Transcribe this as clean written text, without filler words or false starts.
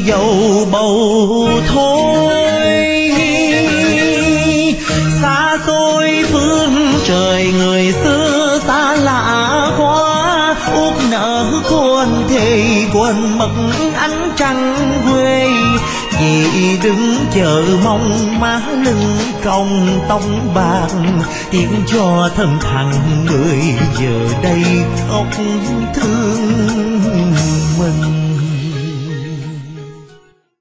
dầu bầu thôi. Xa xôi phương trời người xưa xa lạ quá, út nở quên thì quên mất ánh trăng quê. Vì đứng chờ mong má lưng cong tóc bạc, tiếc cho thân thằng người giờ đây khóc thương mình.